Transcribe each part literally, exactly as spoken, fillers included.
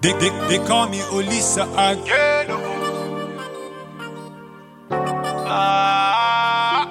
They, they, they call me Olisa again. Ah.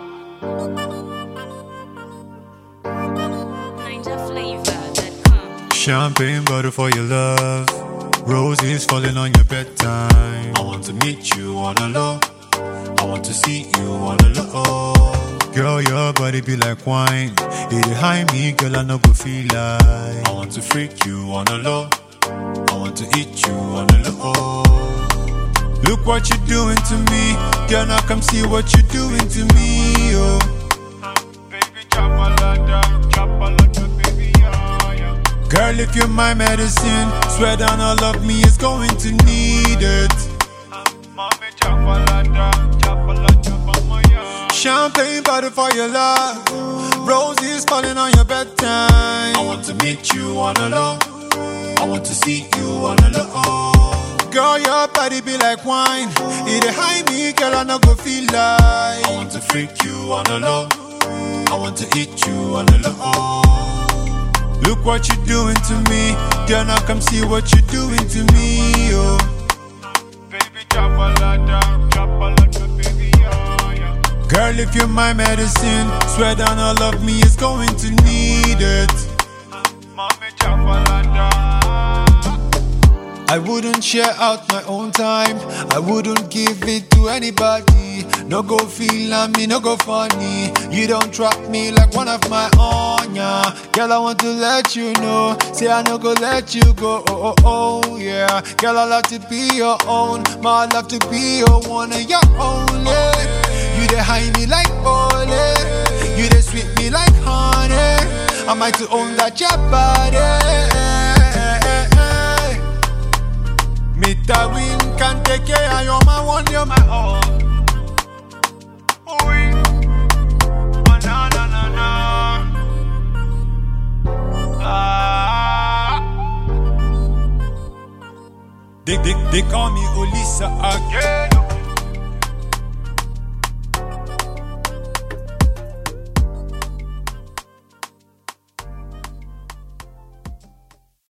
Champagne bottle for your love, roses falling on your bedtime. I want to meet you on the low, I want to see you on the low. Girl, your body be like wine, it behind me, girl, I no go feel like. I want to freak you on the low, I want to eat you on the low. Look what you're doing to me, girl, now come see what you're doing to me, oh. Baby, chop a lot, chop a lot, baby, yeah, yeah. Girl, if you're my medicine, swear down all of me is going to need it. Mommy, chop a lot, chop a lot, chop a lot, yeah. Champagne bottle for your love, roses falling on your bedtime. I want to meet you on the low, I want to see you on the low. Girl, your body be like wine, it behind me, girl, I no go feel like. I want to freak you on the low, I want to eat you on the low. Look what you're doing to me, girl, now come see what you're doing to me, oh. Baby, chop a lot, chop a lot, baby, yeah, yeah. Girl, if you're my medicine, swear down all of me is going to need it. Mommy, chop a lot. I wouldn't share out my own time, I wouldn't give it to anybody. No go feel on me, no go funny. You don't trap me like one of my own, yeah. Girl, I want to let you know, say I no go let you go, oh, oh, oh, yeah. Girl, I love to be your own, my love to be your one and your only. You dey high me like ole, you dey sweet me like honey. I might to own that your body. Mita win can take care, you're my one, you're my all. Oh, na na na na. Ah. They, they, they call me Olisa again.